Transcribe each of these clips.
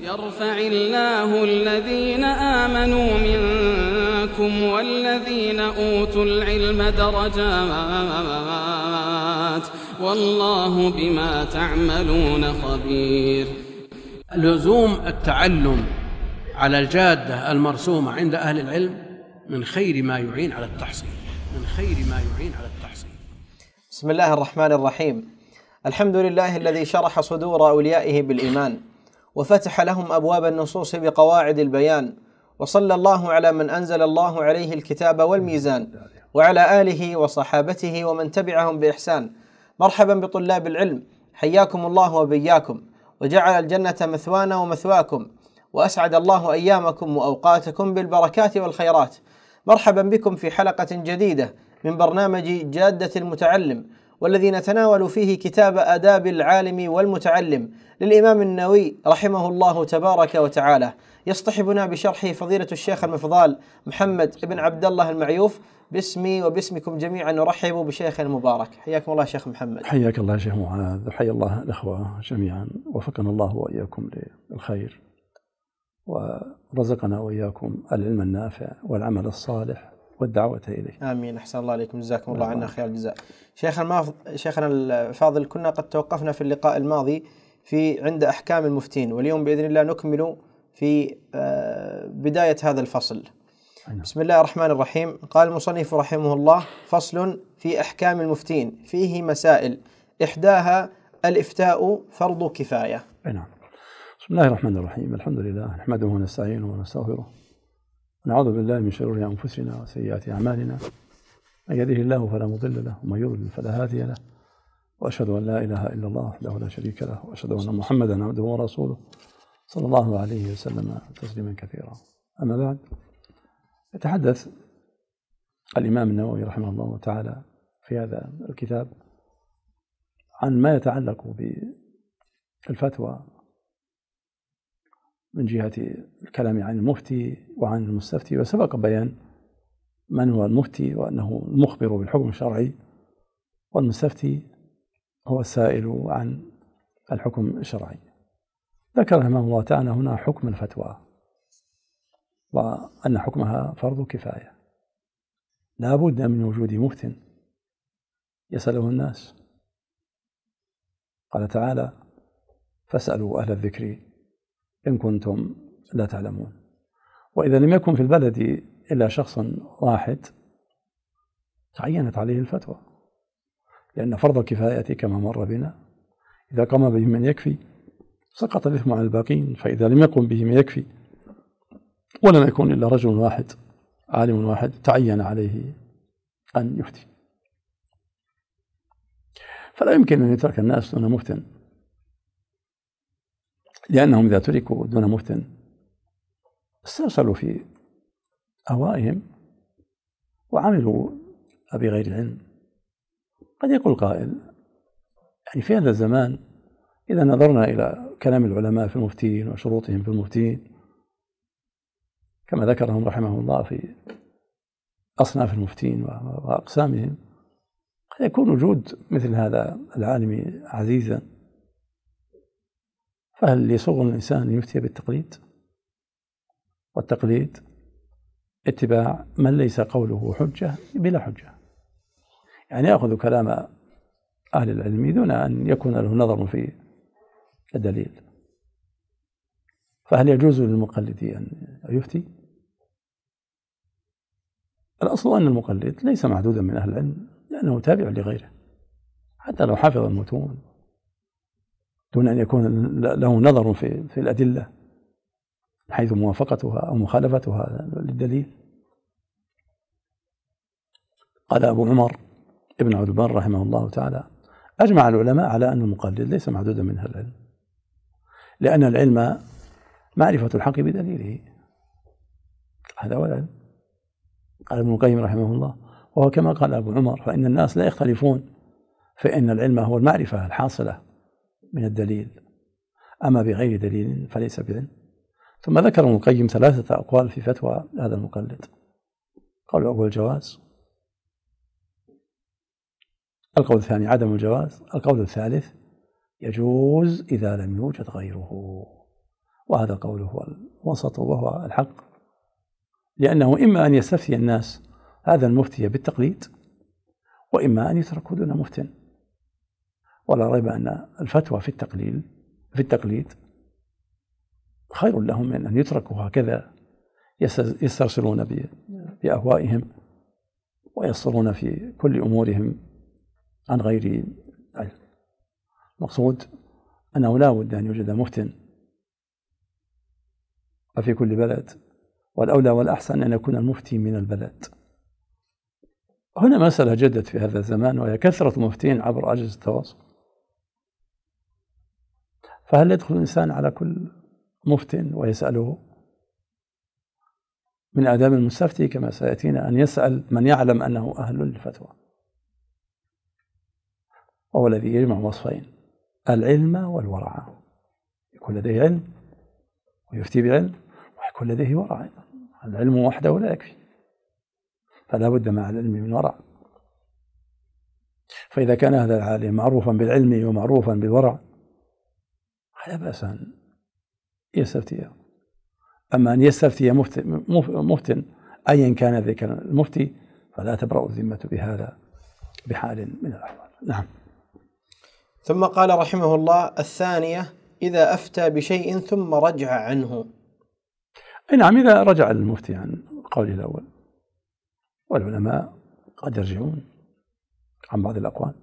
يرفع الله الذين آمنوا منكم والذين أوتوا العلم درجات والله بما تعملون خبير. لزوم التعلم على الجادة المرسومة عند أهل العلم من خير ما يعين على التحصيل، بسم الله الرحمن الرحيم. الحمد لله الذي شرح صدور أوليائه بالإيمان وفتح لهم أبواب النصوص بقواعد البيان، وصلى الله على من أنزل الله عليه الكتاب والميزان، وعلى آله وصحابته ومن تبعهم بإحسان. مرحبا بطلاب العلم، حياكم الله وبياكم، وجعل الجنة مثوانا ومثواكم، وأسعد الله أيامكم وأوقاتكم بالبركات والخيرات. مرحبا بكم في حلقة جديدة من برنامج جادة المتعلم، والذي نتناول فيه كتاب آداب العالم والمتعلم للإمام النووي رحمه الله تبارك وتعالى. يصطحبنا بشرحه فضيلة الشيخ المفضال محمد بن عبد الله المعيوف. باسمي وباسمكم جميعا نرحب بشيخ المبارك. حياكم الله شيخ محمد. حياك الله شيخ معاذ، وحيا الله الأخوة جميعا، وفقنا الله وإياكم للخير، ورزقنا وإياكم العلم النافع والعمل الصالح والدعوة إليه. آمين. أحسن الله عليكم، جزاكم الله عنا خير الجزاء. شيخنا الفاضل، كنا قد توقفنا في اللقاء الماضي عند أحكام المفتين، واليوم بإذن الله نكمل في بداية هذا الفصل. بسم الله الرحمن الرحيم. قال المصنف رحمه الله: فصل في أحكام المفتين، فيه مسائل، إحداها الإفتاء فرض كفاية. نعم. بسم الله الرحمن الرحيم. الحمد لله، نحمده ونستعينه ونستغفره، ونعوذ بالله من شرور أنفسنا وسيئات أعمالنا، من يهده الله فلا مضل له ومن يضلل فلا هادي له، وأشهد أن لا إله إلا الله وحده لا شريك له، وأشهد أن محمدا عبده ورسوله صلى الله عليه وسلم تسليما كثيرا. أما بعد، يتحدث الإمام النووي رحمه الله تعالى في هذا الكتاب عن ما يتعلق بالفتوى من جهة الكلام عن المفتي وعن المستفتي، وسبق بيان من هو المفتي وأنه المخبر بالحكم الشرعي، والمستفتي هو السائل عن الحكم الشرعي. ذكر رحمه الله تعالى هنا حكم الفتوى، وأن حكمها فرض كفاية، لا بد من وجود مفت يسأله الناس. قال تعالى: فاسألوا أهل الذكر إن كنتم لا تعلمون. وإذا لم يكن في البلد إلا شخص واحد تعينت عليه الفتوى، لأن فرض الكفاية كما مر بنا إذا قام به من يكفي سقط الإثم عن الباقين، فإذا لم يقم به من يكفي ولم يكن إلا رجل واحد عالم واحد تعين عليه أن يفتي. فلا يمكن أن يترك الناس دون مفتن، لأنهم إذا تركوا دون مفتن استرسلوا في أهوائهم وعملوا بغير علم. قد يقول قائل: يعني في هذا الزمان إذا نظرنا إلى كلام العلماء في المفتين وشروطهم في المفتين كما ذكرهم رحمه الله في أصناف المفتين وأقسامهم، قد يكون وجود مثل هذا العالم عزيزا، فهل يصغ الإنسان أن يفتي بالتقليد؟ والتقليد اتباع من ليس قوله حجة بلا حجة، يعني يأخذ كلام أهل العلم دون أن يكون له نظر في الدليل. فهل يجوز للمقلد أن يفتي؟ الأصل أن المقلد ليس معدودا من أهل العلم، لأنه تابع لغيره حتى لو حفظ المتون، دون أن يكون له نظر في الأدلة حيث موافقتها أو مخالفتها للدليل. قال أبو عمر ابن عبد البر رحمه الله تعالى: أجمع العلماء على أن المقلد ليس معدودا من أهل العلم، لأن العلم معرفة الحق بدليله، هذا هو العلم. قال ابن القيم رحمه الله: وهو كما قال أبو عمر، فإن الناس لا يختلفون فإن العلم هو المعرفة الحاصلة من الدليل، أما بغير دليل فليس بعلم. ثم ذكر ابن القيم 3 أقوال في فتوى هذا المقلد. قال الأول الجواز، القول الثاني عدم الجواز، القول الثالث يجوز إذا لم يوجد غيره. وهذا قوله هو الوسط وهو الحق، لأنه إما أن يستفتي الناس هذا المفتي بالتقليد، وإما أن يتركوا دون مفتن. ولا ريب أن الفتوى في التقليد خير لهم من أن يتركوا هكذا يسترسلون بأهوائهم ويصرون في كل أمورهم عن غير علم. المقصود أنه لا بد أن يوجد مفتن وفي كل بلد، والأولى والأحسن أن يكون المفتي من البلد. هنا مسألة جدت في هذا الزمان، وهي كثرة مفتين عبر أجهزة التواصل. فهل يدخل الإنسان على كل مفتن ويسأله؟ من آداب المستفتي كما سيأتينا أن يسأل من يعلم أنه أهل للفتوى، وهو الذي يجمع وصفين: العلم والورع. يكون لديه علم ويفتي بعلم، ويكون لديه ورع أيضا. العلم وحده لا يكفي، فلا بد مع العلم من ورع. فإذا كان هذا العالم معروفا بالعلم ومعروفا بالورع فلا بأس أن يستفتيه. أما أن يستفتي مفتن أيا كان ذلك المفتي فلا تبرأ الذمة بهذا بحال من الأحوال. نعم. ثم قال رحمه الله: الثانية إذا أفتى بشيء ثم رجع عنه. أي نعم، إذا رجع المفتي عن قوله الأول. والعلماء قد يرجعون عن بعض الأقوال،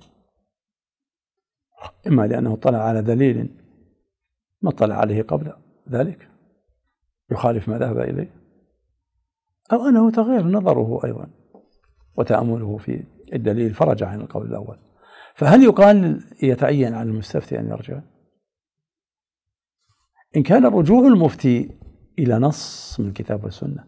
إما لأنه اطلع على دليل ما اطلع عليه قبل ذلك يخالف ما ذهب إليه، أو أنه تغير نظره أيضا وتأمله في الدليل فرجع عن القول الأول. فهل يقال يتعين على المستفتي أن يرجع؟ إن كان رجوع المفتي إلى نص من الكتاب والسنة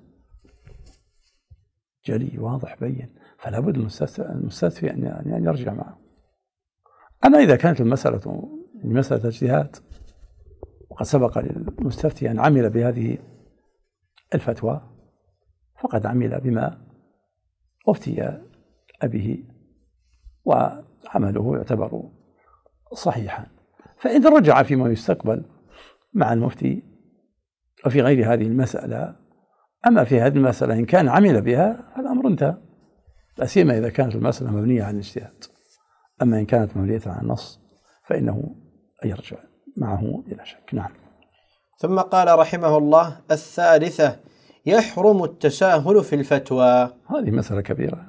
جلي واضح بين، فلا بد المستفتي أن يرجع معه. أما إذا كانت المسألة مسألة اجتهاد وقد سبق للمستفتي أن عمل بهذه الفتوى فقد عمل بما أفتي به وعمله يعتبر صحيحا. فإذا رجع فيما يستقبل مع المفتي وفي غير هذه المسألة، أما في هذه المسألة إن كان عمل بها فالأمر انتهى، لا سيما إذا كانت المسألة مبنية على الاجتهاد. أما إن كانت مبنية على النص فإنه يرجع معه بلا شك. نعم. ثم قال رحمه الله: الثالثة يحرم التساهل في الفتوى. هذه مسألة كبيرة،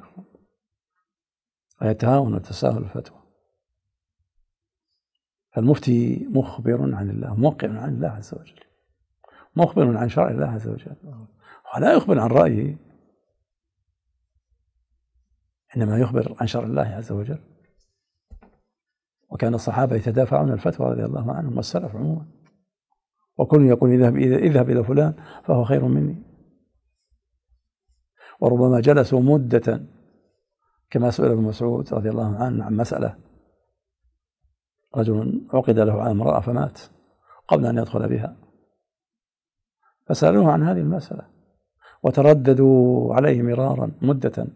التهاون والتساهل في الفتوى. فالمفتي مخبر عن الله، موقع عن الله عز وجل، مخبر عن شرع الله عز وجل، ولا يخبر عن رأيه، إنما يخبر عن شرع الله عز وجل. وكان الصحابة يتدافعون الفتوى رضي الله عنهم والسلف عموما، وكل يقول اذهب إلى فلان فهو خير مني. وربما جلسوا مدة، كما سئل ابن مسعود رضي الله عنه عن مسألة: رجل عقد له على امرأة فمات قبل أن يدخل بها، فسألوه عن هذه المسألة وترددوا عليه مرارا مدة،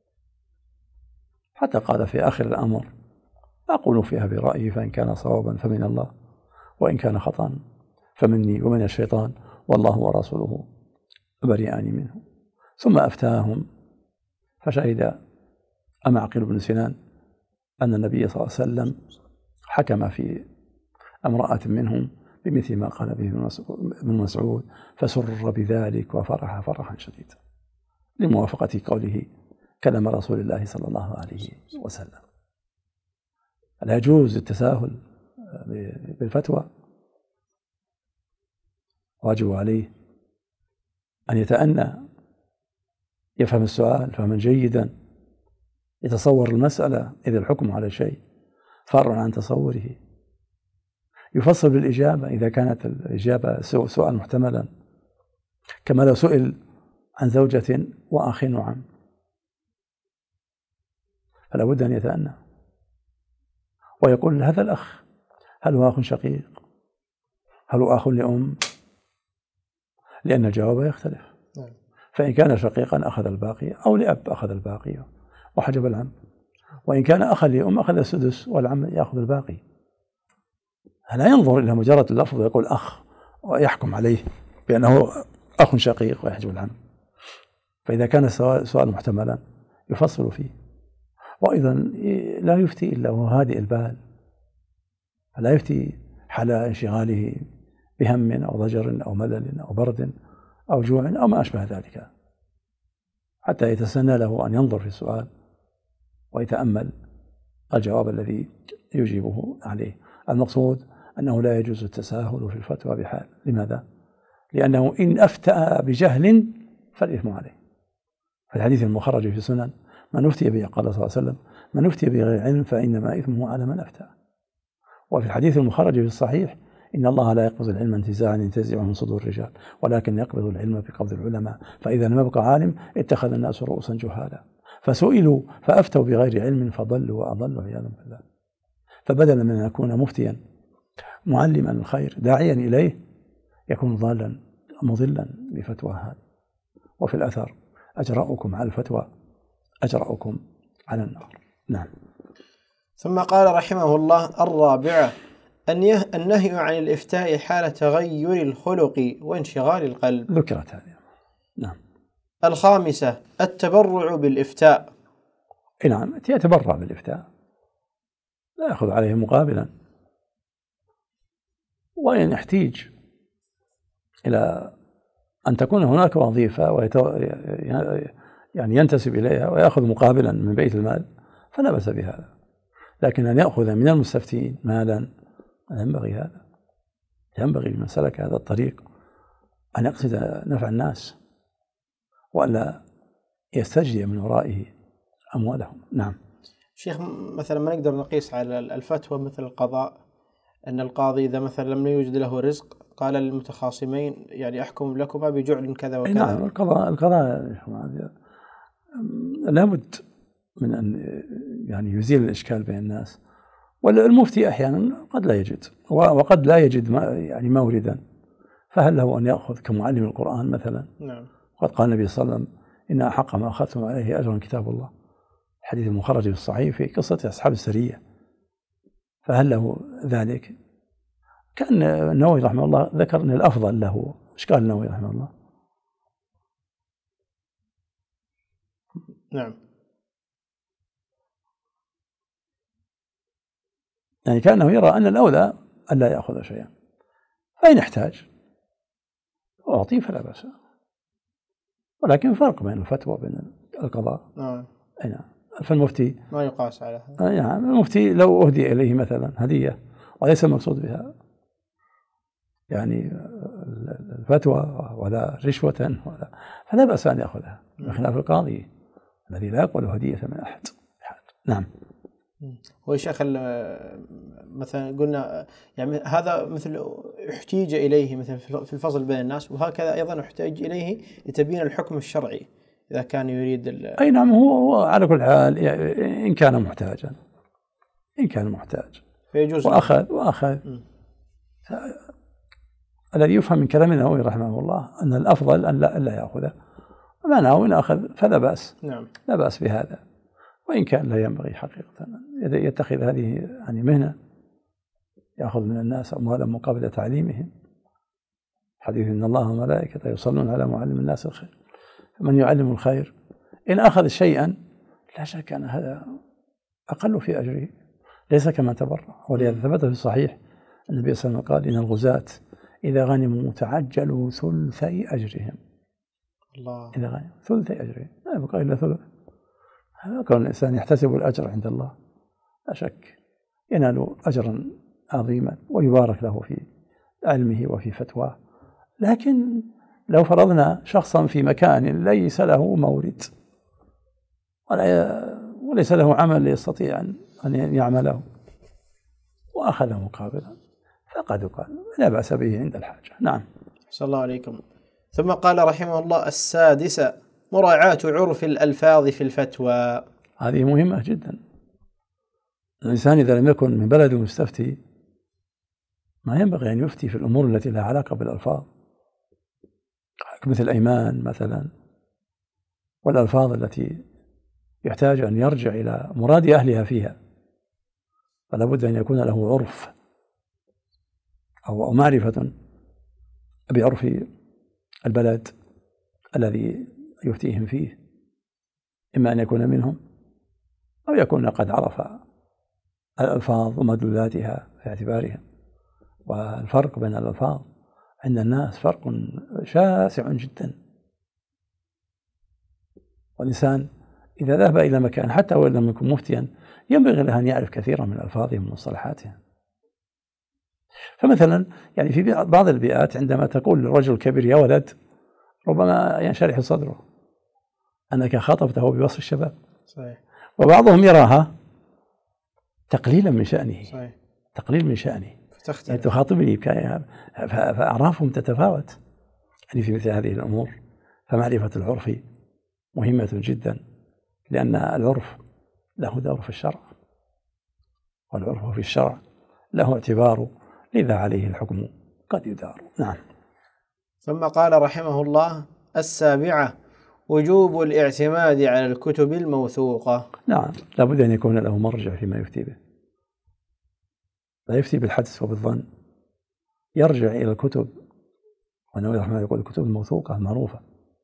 حتى قال في آخر الأمر: أقول فيها برأيي، فإن كان صوابا فمن الله، وإن كان خطأ فمني ومن الشيطان، والله ورسوله بريئان منه. ثم أفتاهم فشهد معقل بن سنان أن النبي صلى الله عليه وسلم حكم في امرأة منهم بمثل ما قال به ابن مسعود، فسر بذلك وفرح فرحا شديدا لموافقة قوله كلام رسول الله صلى الله عليه وسلم. لا يجوز التساهل بالفتوى، واجب عليه أن يتأنى، يفهم السؤال فهما جيدا، يتصور المسألة إذا الحكم على شيء فرع عن تصوره، يفصل بالإجابة إذا كانت الإجابة سؤال محتملا، كما لو سئل عن زوجة وأخ وعم، فلا بد أن يتأنى ويقول: هذا الأخ هل هو أخ شقيق؟ هل هو أخ لأم؟ لأن الجواب يختلف. فإن كان شقيقا أخذ الباقي، أو لأب أخذ الباقي وحجب العم، وإن كان أخا لأم أخذ السدس والعم يأخذ الباقي. لا ينظر إلى مجرد اللفظ ويقول أخ ويحكم عليه بأنه أخ شقيق ويحجب العم. فإذا كان السؤال محتملا يفصل فيه. وأيضا لا يفتي إلا وهو هادئ البال، فلا يفتي حال انشغاله بهم أو ضجر أو ملل أو برد أو جوع أو ما أشبه ذلك، حتى يتسنى له أن ينظر في السؤال ويتأمل الجواب الذي يجيبه عليه. المقصود أنه لا يجوز التساهل في الفتوى بحال. لماذا؟ لأنه إن أفتأ بجهل فالإثم عليه. في الحديث المخرج في السنن: من أفتي به، قال صلى الله عليه وسلم: من أفتي بغير علم فإنما إثمه على من أفتى. وفي الحديث المخرج في الصحيح: إن الله لا يقبض العلم انتزاعا ينتزعه من صدور الرجال، ولكن يقبض العلم بقبض العلماء، فإذا لم يبق عالم اتخذ الناس رؤوسا جهالا، فسئلوا فأفتوا بغير علم فضلوا وأضلوا عياذا بالله. فبدلا من أن يكون مفتيا معلما الخير داعيا إليه، يكون ضالا مضلا بفتوى هذا. وفي الأثر: أجرأكم على الفتوى أجرأكم على النار. نعم. ثم قال رحمه الله: الرابعة النهي عن الإفتاء حال تغير الخلق وانشغال القلب. ذكرت هذه. نعم. الخامسة التبرع بالإفتاء. نعم، يتبرع بالإفتاء، لا يأخذ عليه مقابلا، وإن يحتاج إلى أن تكون هناك وظيفة يعني ينتسب إليها ويأخذ مقابلا من بيت المال فلا بأس بهذا. لكن أن يأخذ من المستفتين مالا ينبغي هذا، ينبغي لمن سلك هذا الطريق أن يقصد نفع الناس وألا يستجدي من ورائه أموالهم. نعم. شيخ، مثلا ما نقدر نقيس على الفتوى مثل القضاء، أن القاضي إذا مثلا لم يوجد له رزق قال للمتخاصمين يعني أحكم لكما بجعل كذا وكذا. نعم. القضاء لابد من أن يعني يزيل الإشكال بين الناس. والمفتي أحيانا قد لا يجد، وقد لا يجد يعني موردا، فهل له أن يأخذ كمعلم القرآن مثلا؟ نعم. وقد قال النبي صلى الله عليه وسلم: إن أحق ما أخذتم عليه أجرا كتاب الله. الحديث المخرج في الصحيح في قصة أصحاب السرية. فهل له ذلك؟ كان النووي رحمه الله ذكر أن الأفضل له. إيش قال النووي رحمه الله؟ نعم. يعني كأنه يرى أن الأولى أن لا يأخذ شيئا، فإن احتاج أعطيه فلا بأس. ولكن فرق بين الفتوى وبين القضاء. نعم. فالمفتي ما يقاس على هذا. نعم. المفتي لو أهدي إليه مثلا هدية وليس المقصود بها يعني الفتوى ولا رشوة فلا بأس أن يأخذها، بخلاف القاضي الذي لا يقبل هدية من أحد. نعم. هو يا شيخ مثلا قلنا يعني هذا مثل احتيج إليه مثلا في الفصل بين الناس، وهكذا أيضا احتاج إليه لتبيين الحكم الشرعي إذا كان يريد أي نعم. هو على كل حال إن كان محتاجا، فيجوز وأخذ الذي يفهم من كلام النووي رحمه الله أن الأفضل أن لا يأخذه، ومعناه إن أخذ فلا بأس. نعم. لا بأس بهذا، وإن كان لا ينبغي حقيقة يتخذ هذه يعني مهنة، يأخذ من الناس أموالا مقابل تعليمهم. حديث: إن الله وملائكته يصلون على معلم الناس الخير، فمن يعلم الخير إن أخذ شيئا لا شك أن هذا أقل في أجره، ليس كما تبرع. ولهذا ثبت في الصحيح النبي صلى الله عليه وسلم قال: إن الغزاة إذا غنموا تعجلوا ثلثي أجرهم. الله. إذا غنموا ثلثي أجرهم لا يبقى إلا ثلث. هذا كون الإنسان يحتسب الأجر عند الله لا شك ينال أجرا عظيما ويبارك له في علمه وفي فتواه. لكن لو فرضنا شخصا في مكان ليس له مورد وليس له عمل يستطيع أن يعمله وأخذ مقابلا فقد قال لا بأس به عند الحاجة. نعم. صلى الله عليكم. ثم قال رحمه الله: السادسة مراعاة عرف الألفاظ في الفتوى. هذه مهمة جدا. الإنسان إذا لم يكن من بلد مستفتي ما ينبغي أن يفتي في الأمور التي لها علاقة بالألفاظ، مثل الأيمان مثلا، والألفاظ التي يحتاج أن يرجع إلى مراد أهلها فيها، فلا بد أن يكون له عرف أو معرفة بعرف البلد الذي يفتيهم فيه، إما أن يكون منهم أو يكون قد عرف الألفاظ ومدلولاتها في اعتبارها. والفرق بين الألفاظ عند الناس فرق شاسع جدا، والإنسان إذا ذهب إلى مكان حتى وإن لم يكن مفتيا ينبغي له أن يعرف كثيرا من ألفاظهم ومصطلحاتهم. فمثلا يعني في بعض البيئات عندما تقول للرجل الكبير يا ولد ربما ينشرح صدره أنك خاطبته بوصف الشباب. صحيح. وبعضهم يراها تقليلا من شأنه. صحيح. تقليل من شأنه، يعني تخاطبني فأعرافهم تتفاوت. يعني في مثل هذه الأمور فمعرفة العرف مهمة جدا، لأن العرف له دور في الشرع، والعرف في الشرع له اعتبار، لذا عليه الحكم قد يدار. نعم. ثم قال رحمه الله: السابعة وجوب الاعتماد على الكتب الموثوقة. نعم، لابد أن يكون له مرجع فيما يفتي به، لا يفتي بالحدس وبالظن، يرجع إلى الكتب. والنبي رحمه الله يقول الكتب الموثوقة المعروفة،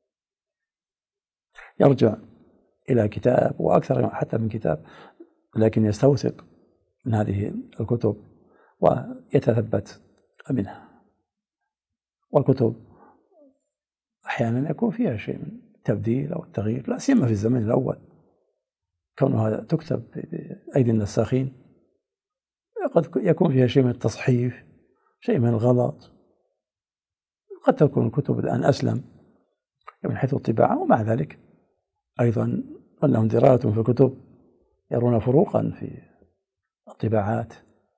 يرجع إلى كتاب وأكثر حتى من كتاب، لكن يستوثق من هذه الكتب ويتثبت منها. والكتب أحيانا يكون فيها شيء من التبديل أو التغيير، لا سيما في الزمن الأول كونها تكتب بأيدي النساخين، قد يكون فيها شيء من التصحيف، شيء من الغلط. قد تكون الكتب الآن أسلم من حيث الطباعة، ومع ذلك أيضا لهم دراية في الكتب، يرون فروقا في الطباعات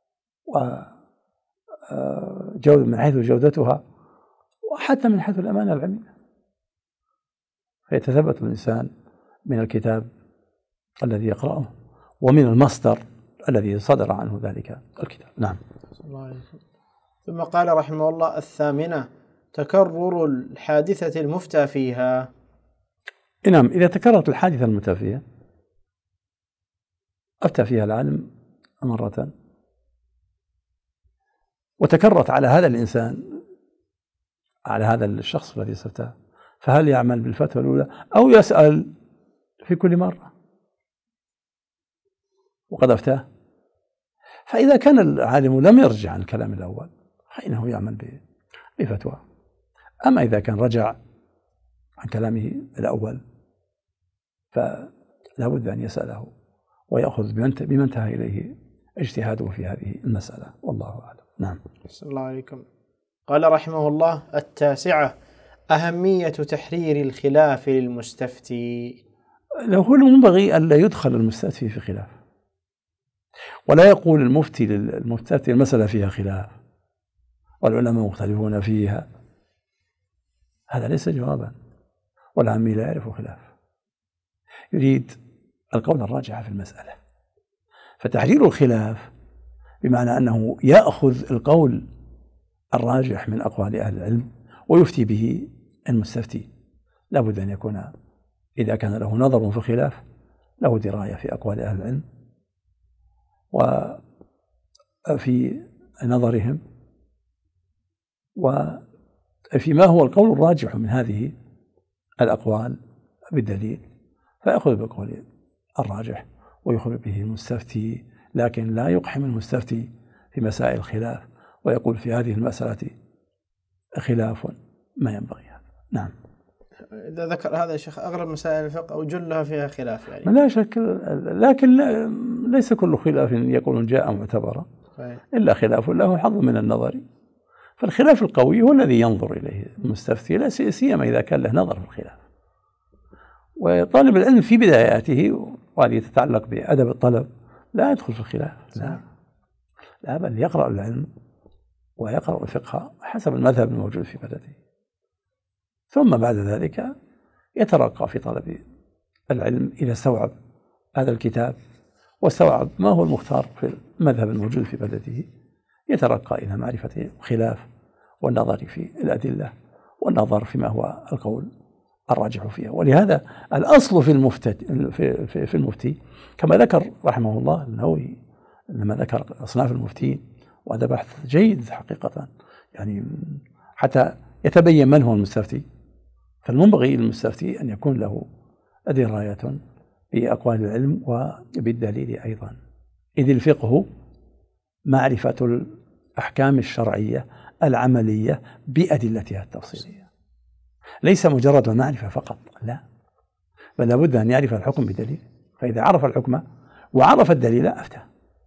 من حيث جودتها، وحتى من حيث الأمانة العلمية. فيتثبت الإنسان من الكتاب الذي يقرأه ومن المصدر الذي صدر عنه ذلك الكتاب. نعم. ثم قال رحمه الله: الثامنة تكرر الحادثة المفتى فيها. نعم، إذا تكررت الحادثة المفتى فيها، أفتى فيها العالم مرة وتكررت على هذا الإنسان، على هذا الشخص الذي استفتاه، فهل يعمل بالفتوى الأولى أو يسأل في كل مرة وقد أفتاه؟ فإذا كان العالم لم يرجع عن الكلام الأول فإنه يعمل بفتوى. أما إذا كان رجع عن كلامه الأول فلا بد أن يسأله ويأخذ بما انتهى إليه اجتهاده في هذه المسألة، والله أعلم. نعم. صلى الله عليكم. قال رحمه الله: التاسعة أهمية تحرير الخلاف للمستفتي. هو ينبغي ألا يدخل المستفتي في خلاف، ولا يقول المفتي للمستفتي المسألة فيها خلاف والعلماء مختلفون فيها. هذا ليس جوابا، والعامي لا يعرف خلاف، يريد القول الراجح في المسألة. فتحرير الخلاف بمعنى أنه يأخذ القول الراجح من أقوال أهل العلم ويفتي به المستفتي. لا بد أن يكون إذا كان له نظر في الخلاف له دراية في أقوال أهل العلم وفي نظرهم وفيما هو القول الراجح من هذه الأقوال بالدليل، فيأخذ بالقول الراجح ويخبر به المستفتي، لكن لا يقحم المستفتي في مسائل الخلاف ويقول في هذه المسألة خلاف، ما ينبغي هذا. نعم. إذا ذكر هذا يا شيخ أغلب مسائل الفقه أو جلها فيها خلاف يعني. لا شك، لكن ليس كل خلاف يقولون جاء معتبرا إلا خلاف له حظ من النظر. فالخلاف القوي هو الذي ينظر إليه المستفتي، لا سيما إذا كان له نظر في الخلاف. وطالب العلم في بداياته، وهذه تتعلق بأدب الطلب، لا يدخل في الخلاف، لا بل يقرأ العلم ويقرأ الفقه حسب المذهب الموجود في بلده، ثم بعد ذلك يترقى في طلب العلم إذا استوعب هذا الكتاب واستوعب ما هو المختار في المذهب الموجود في بلده، يترقى إلى معرفة الخلاف والنظر في الأدلة والنظر فيما هو القول الراجح فيها. ولهذا الأصل في المفتي كما ذكر رحمه الله النووي لما ذكر أصناف المفتين، وهذا بحث جيد حقيقة، يعني حتى يتبين من هو المستفتي. فالمنبغي للمستفتي أن يكون له دراية بأقوال العلم وبالدليل أيضا، إذ الفقه معرفة الأحكام الشرعية العملية بأدلتها التفصيلية، ليس مجرد المعرفة فقط، لا، بل لابد أن يعرف الحكم بدليل. فإذا عرف الحكم وعرف الدليل أفتى.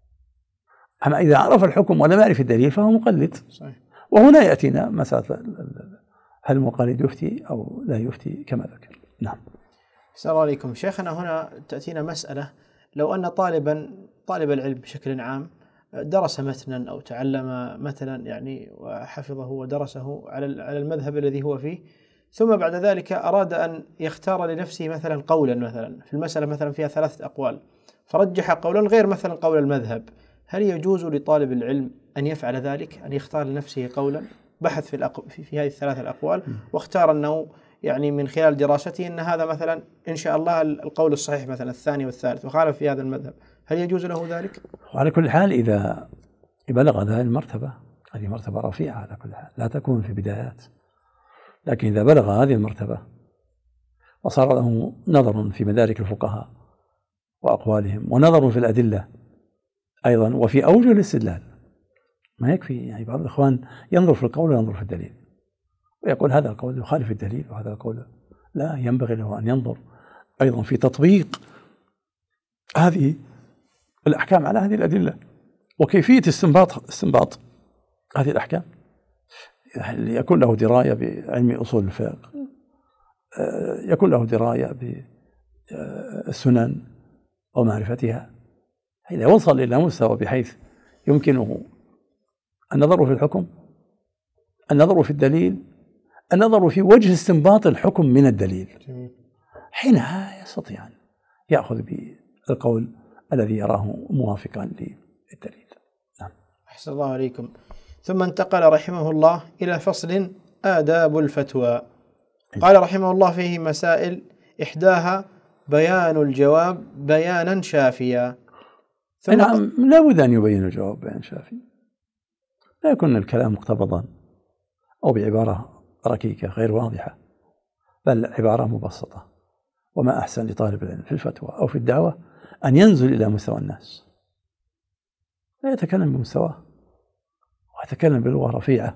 أما إذا عرف الحكم ولم يعرف الدليل فهو مقلد. صحيح. وهنا يأتينا مسألة هل المقلد يفتي أو لا يفتي كما ذكر. نعم. السلام عليكم شيخنا. هنا تأتينا مسألة: لو أن طالب العلم بشكل عام درس متنا أو تعلم مثلا يعني وحفظه ودرسه على المذهب الذي هو فيه، ثم بعد ذلك أراد أن يختار لنفسه مثلا قولا، مثلا في المسألة مثلا فيها 3 أقوال، فرجح قولا غير مثلا قول المذهب، هل يجوز لطالب العلم أن يفعل ذلك، أن يختار لنفسه قولا، بحث في هذه ال3 الأقوال واختار أنه يعني من خلال دراسته أن هذا مثلا إن شاء الله القول الصحيح مثلا الثاني والثالث، وخالف في هذا المذهب، هل يجوز له ذلك؟ وعلى كل حال إذا بلغ هذه المرتبة، هذه مرتبة رفيعة على كل حال، لا تكون في بدايات، لكن إذا بلغ هذه المرتبة وصار له نظر في مدارك الفقهاء وأقوالهم، ونظر في الأدلة أيضا، وفي أوجه الاستدلال، ما يكفي يعني بعض الإخوان ينظر في القول وينظر في الدليل ويقول هذا القول يخالف الدليل وهذا القول لا، ينبغي له أن ينظر أيضا في تطبيق هذه الأحكام على هذه الأدلة، وكيفية استنباط هذه الأحكام، يكون له دراية بعلم أصول الفقه، يكون له دراية بالسنن أو معرفتها. إذا وصل إلى مستوى بحيث يمكنه النظر في الحكم، النظر في الدليل، النظر في وجه استنباط الحكم من الدليل، حينها يستطيع أن يأخذ بالقول الذي يراه موافقا للدليل. نعم. أحسن الله عليكم. ثم انتقل رحمه الله إلى فصل آداب الفتوى. قال رحمه الله فيه مسائل، إحداها بيان الجواب بيانا شافيا. نعم، لا بد أن يبين الجواب بيان شافي، لا يكون الكلام مقتبضا أو بعبارة ركيكة غير واضحة، بل عبارة مبسطة. وما أحسن لطالب العلم في الفتوى أو في الدعوة أن ينزل إلى مستوى الناس، لا يتكلم بمستواه ويتكلم بلغة رفيعة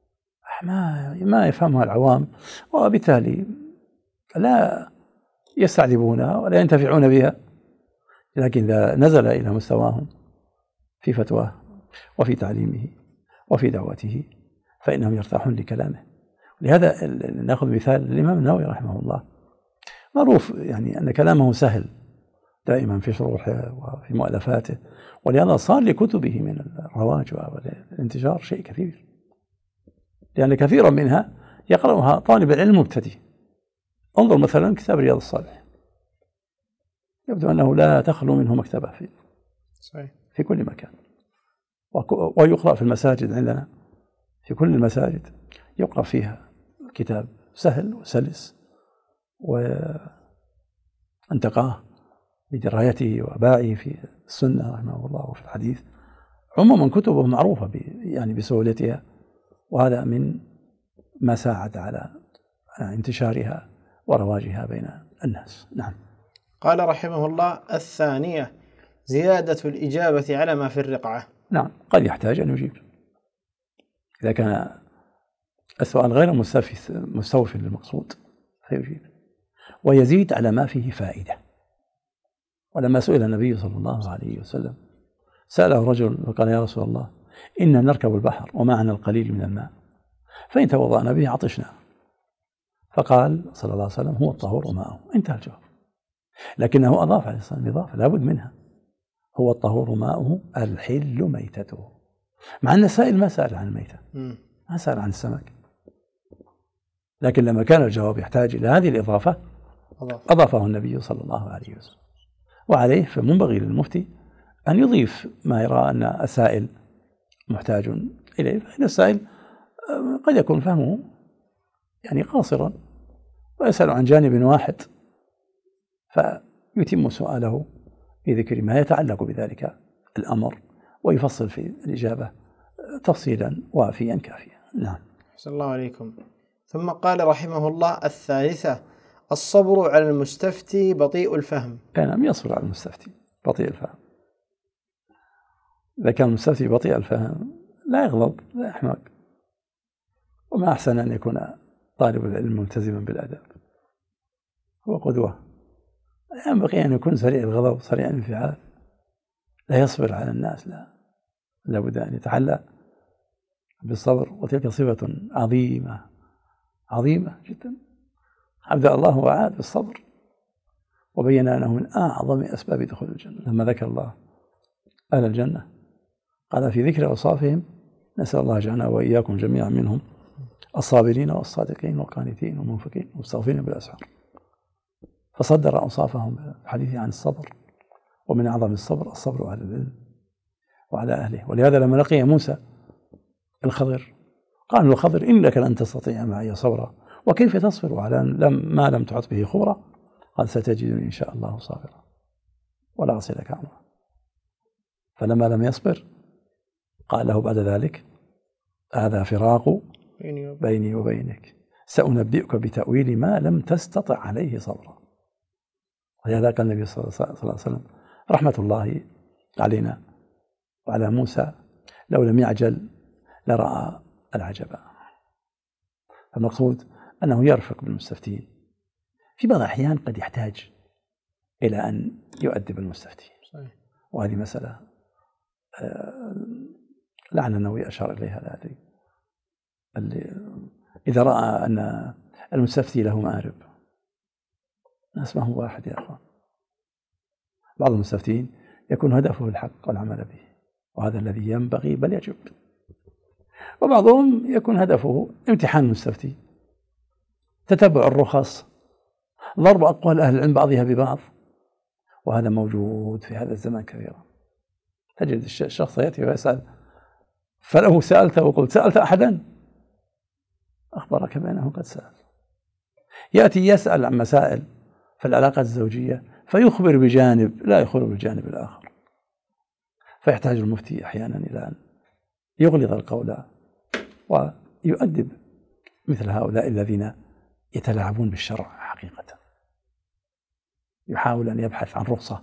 ما يفهمها العوام، وبالتالي لا يستعذبونها ولا ينتفعون بها. لكن إذا نزل إلى مستواهم في فتواه وفي تعليمه وفي دعوته فإنهم يرتاحون لكلامه. لهذا نأخذ مثال الإمام النووي رحمه الله، معروف يعني أن كلامه سهل دائما في شروحه وفي مؤلفاته، ولهذا صار لكتبه من الرواج والانتشار شيء كثير، لأن كثيرا منها يقرأها طالب العلم مبتدئ. انظر مثلا كتاب رياض الصالحين، يبدو أنه لا تخلو منه مكتبة في كل مكان، ويقرأ في المساجد عندنا، في كل المساجد يقرأ فيها كتاب سهل وسلس، وانتقاه بدرايته وأباعه في السنة رحمه الله وفي الحديث. عموما كتبه معروفة يعني بسهولتها، وهذا من ما ساعد على انتشارها ورواجها بين الناس. نعم. قال رحمه الله الثانية زيادة الإجابة على ما في الرقعة. نعم، قد يحتاج أن يجيب إذا كان السؤال غير مستوف للمقصود فيجيب، ويزيد على ما فيه فائدة. ولما سئل النبي صلى الله عليه وسلم، سأله رجل وقال يا رسول الله إنا نركب البحر ومعنا القليل من الماء، فإن توضأنا به عطشنا، فقال صلى الله عليه وسلم هو الطهور وماؤه. انتهى الجواب. لكنه أضاف عليه الصلاة والسلام إضافة لابد منها، هو الطهور ماؤه الحل ميتته، مع أن السائل ما سأل عن الميتة، ما سأل عن السمك، لكن لما كان الجواب يحتاج إلى هذه الإضافة أضافه النبي صلى الله عليه وسلم. وعليه فمنبغي للمفتي أن يضيف ما يرى أن السائل محتاج إليه، فإن السائل قد يكون فهمه يعني قاصرا ويسأل عن جانب واحد، فيتم سؤاله بذكر ما يتعلق بذلك الأمر، ويفصل في الإجابة تفصيلا وافيا كافيا. نعم. أحسن الله عليكم. ثم قال رحمه الله: الثالثة الصبر على المستفتي بطيء الفهم. كان يصبر على المستفتي بطيء الفهم. إذا كان المستفتي بطيء الفهم لا يغضب، لا يحمق. وما أحسن أن يكون طالب العلم ملتزما بالأدب، هو قدوة. لا ينبغي أن يكون سريع الغضب سريع الانفعال، لا يصبر على الناس، لا بد أن يتحلى بالصبر. وتلك صفة عظيمة عظيمة جدا أبدأ الله وعاد بالصبر، وبين أنه من أعظم أسباب دخول الجنة. لما ذكر الله أهل الجنة قال في ذكر أوصافهم: نسأل الله جعلنا وإياكم جميعا منهم الصابرين والصادقين والقانتين والمنفقين والمستغفرين بالأسحار. فصدر أوصافهم بالحديث عن الصبر، ومن أعظم الصبر على العلم وعلى أهله. ولهذا لما لقي موسى الخضر قال له: الخضر إنك لن تستطيع معي صبرا، وكيف تصبر على ما لم تحط به خبرا؟ قال: ستجدني إن شاء الله صابرا ولا أعصي لك أمرا. فلما لم يصبر قال له بعد ذلك: هذا فراق بيني وبينك، سأنبئك بتأويل ما لم تستطع عليه صبرا. ولهذا قال النبي صلى الله عليه وسلم: رحمة الله علينا وعلى موسى لو لم يعجل لرأى العجب. المقصود أنه يرفق بالمستفتين. في بعض الأحيان قد يحتاج إلى أن يؤدب المستفتي، وهذه مسألة لعل النووي أشار إليها. إذا رأى أن المستفتي له مآرب، الناس ما هو واحد يا أخوان. بعض المستفتين يكون هدفه الحق والعمل به، وهذا الذي ينبغي بل يجب. وبعضهم يكون هدفه امتحان المستفتي، تتبع الرخص، ضرب أقوال أهل العلم بعضها ببعض، وهذا موجود في هذا الزمان كثيرا. تجد الشخص يأتي ويسأل، فلو سألته وقلت: سألت أحدا؟ أخبرك بأنه قد سأل. يأتي يسأل عن مسائل في العلاقات الزوجية فيخبر بجانب لا يخبر بالجانب الآخر، فيحتاج المفتي أحيانا إلى أن يغلظ القول ويؤدب مثل هؤلاء الذين يتلاعبون بالشرع حقيقة. يحاول أن يبحث عن رخصة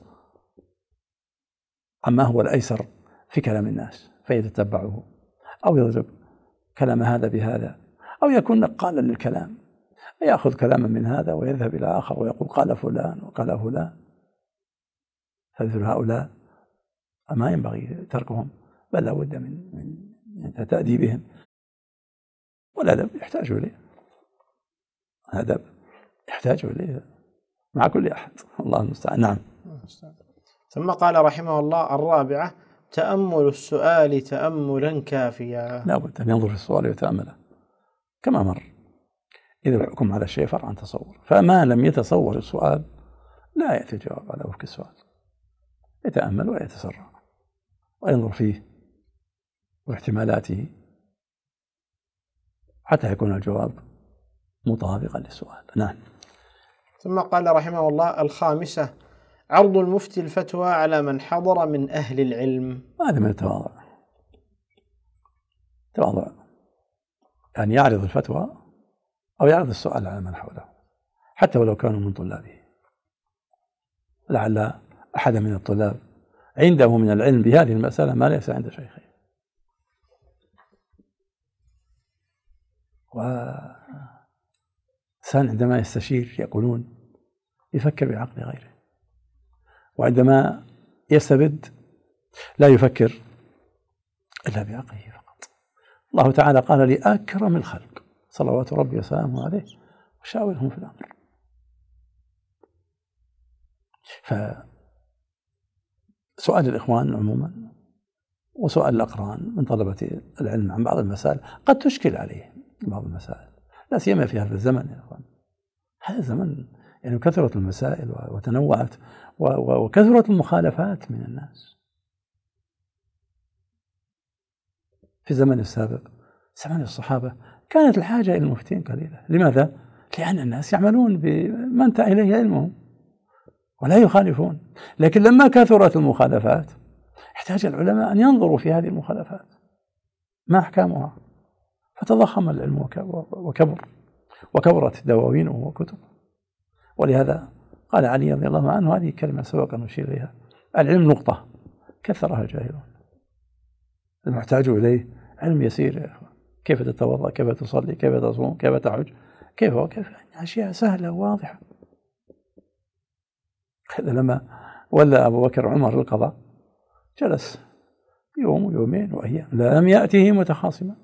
عما هو الأيسر في كلام الناس فيتتبعه، أو يضرب كلام هذا بهذا، أو يكون نقالا للكلام، يأخذ كلاما من هذا ويذهب إلى آخر ويقول قال فلان وقال فلان. فمثل هؤلاء ما ينبغي تركهم، بل لا بد من تأديبهم. والأدب يحتاج إليه، الأدب يحتاج إليه مع كل أحد، الله المستعان. نعم. ثم قال رحمه الله: الرابعة تأمل السؤال تأملا كافيا. لا بد أن ينظر في السؤال ويتأمله كما مر. إذا الحكم على الشيء فرع عن تصور، فما لم يتصور السؤال لا يأتي الجواب على وفق السؤال، يتأمل ويتسرع وينظر فيه واحتمالاته حتى يكون الجواب مطابقا للسؤال. نعم. ثم قال رحمه الله: الخامسة عرض المفتي الفتوى على من حضر من أهل العلم. هذا من التواضع، تواضع، يعني يعرض الفتوى أو يعرض السؤال على من حوله حتى ولو كانوا من طلابه. لعل أحد من الطلاب عنده من العلم بهذه المسألة ما ليس عند شيخه، وإنسان عندما يستشير يقولون يفكر بعقل غيره، وعندما يستبد لا يفكر إلا بعقله فقط. الله تعالى قال لأكرم الخلق صلوات ربي وسلامه عليه: وشاورهم في الأمر. فسؤال الإخوان عموما وسؤال الأقران من طلبة العلم عن بعض المسائل قد تشكل عليه بعض المسائل، لا سيما في هذا الزمن يا أخوان. هذا الزمن يعني كثرت المسائل وتنوعت وكثرت المخالفات من الناس. في الزمن السابق زمن الصحابة كانت الحاجة إلى المفتين قليلة. لماذا؟ لأن الناس يعملون بما انتهى إليه علمهم ولا يخالفون. لكن لما كثرت المخالفات احتاج العلماء أن ينظروا في هذه المخالفات ما أحكامها، فتضخم العلم وكبر. وكبرت دواوينه وكتبه. ولهذا قال علي رضي الله عنه، هذه كلمة سبق أن نشير إليها: العلم نقطة كثرها الجاهلون. المحتاج إليه علم يسير يا إخوان، كيف تتوضأ، كيف تصلي، كيف تصوم، كيف تحج، كيف وكيف، أشياء سهلة واضحة. لما ولى أبو بكر عمر القضاء جلس يوم ويومين وأيام لم يأته متخاصما،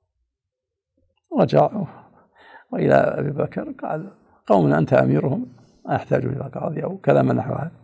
رجع وإلى أبي بكر قال: قوم أنت أميرهم أحتاج إلى قاضي أو كلام نحو هذا.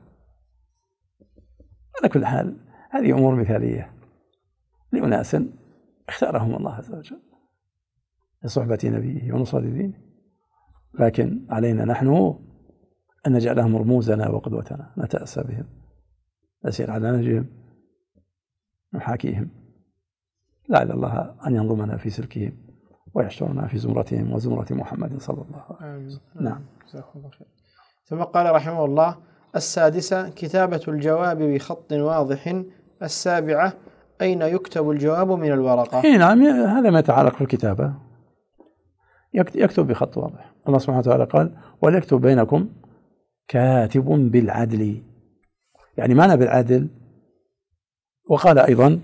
على كل حال هذه أمور مثالية لأناس اختارهم الله عز وجل لصحبة نبيه ونصرة دينه، لكن علينا نحن أن نجعلهم رموزنا وقدوتنا، نتأسى بهم، نسير على نهجهم، نحاكيهم، لعل الله أن ينظمنا في سلكهم ويحشرنا في زمرتهم وزمرة محمد صلى الله عليه وسلم. نعم. جزاكم الله خير. ثم قال رحمه الله: السادسة كتابة الجواب بخط واضح. السابعة أين يكتب الجواب من الورقة؟ نعم، هذا ما يتعلق في الكتابة، يكتب بخط واضح. الله سبحانه وتعالى قال: وليكتب بينكم كاتب بالعدل، يعني معنى بالعدل. وقال أيضا: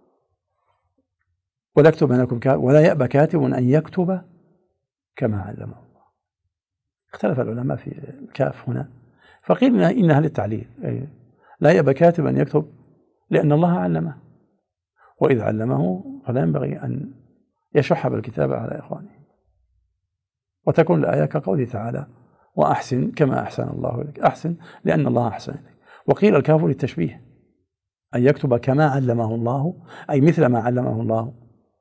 وليكتب بينكم ولا يأبى كاتب أن يكتب كما علمه الله. اختلف العلماء في الكاف هنا، فقيل إنها للتعليل، لا يأبى كاتب أن يكتب لأن الله علمه، وإذا علمه فلا ينبغي أن يشح بالكتابة على إخوانه. وتكون الآية كقوله تعالى: وأحسن كما أحسن الله إليك، أحسن لأن الله أحسن إليك. وقيل الكاف للتشبيه، أن يكتب كما علمه الله أي مثل ما علمه الله،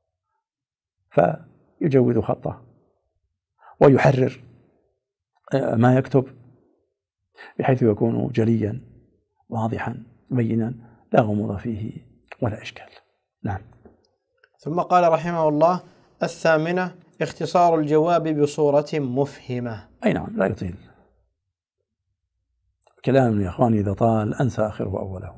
فيجود خطه ويحرر ما يكتب بحيث يكون جليا واضحا بينا لا غموض فيه ولا إشكال. نعم. ثم قال رحمه الله: الثامنة اختصار الجواب بصورة مفهمة. أي نعم، لا يطيل كلام يا أخواني، إذا طال أنسى آخره وأوله.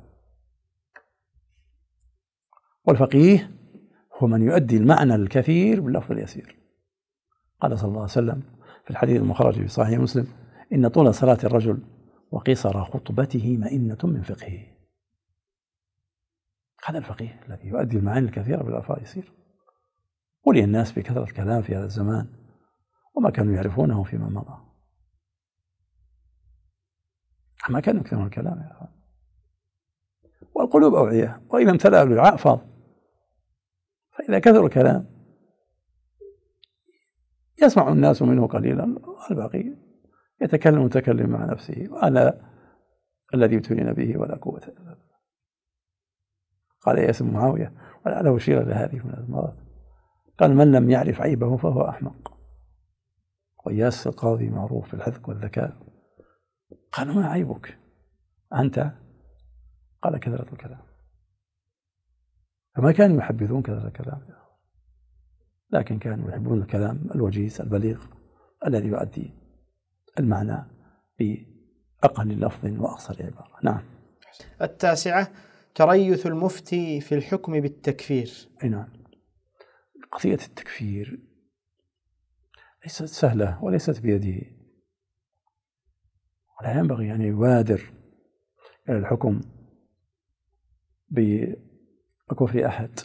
والفقيه هو من يؤدي المعنى الكثير باللفظ اليسير. قال صلى الله عليه وسلم في الحديث المخرج في صحيح مسلم: إن طول صلاة الرجل وقصر خطبته مئنة من فقهه. هذا الفقيه الذي يؤدي المعاني الكثيرة بالألفاظ اليسير. ولي الناس بكثرة الكلام في هذا الزمان وما كانوا يعرفونه فيما مضى، ما كانوا يكثرون الكلام يا أخوان. والقلوب أوعية، وإذا امتلأ الوعاء فاض، فإذا كثر الكلام يسمع الناس منه قليلا والباقي يتكلم متكلم مع نفسه: وأنا الذي ابتلينا به ولا قوة إلا بالله. قال ياس بن معاوية ولعله أشير إلى هذه من المرات، قال: من لم يعرف عيبه فهو أحمق. وياس القاضي معروف بالحذق والذكاء. قال: ما عيبك أنت؟ قال: كثرة الكلام. فما كانوا يحبذون كثرة الكلام، لكن كانوا يحبون الكلام الوجيز البليغ الذي يؤدي المعنى بأقل لفظ وأقصر عبارة. نعم. التاسعة تريث المفتي في الحكم بالتكفير. أي نعم. قضية التكفير ليست سهلة وليست بيده، ولا ينبغي أن يبادر إلى الحكم بكفر أحد،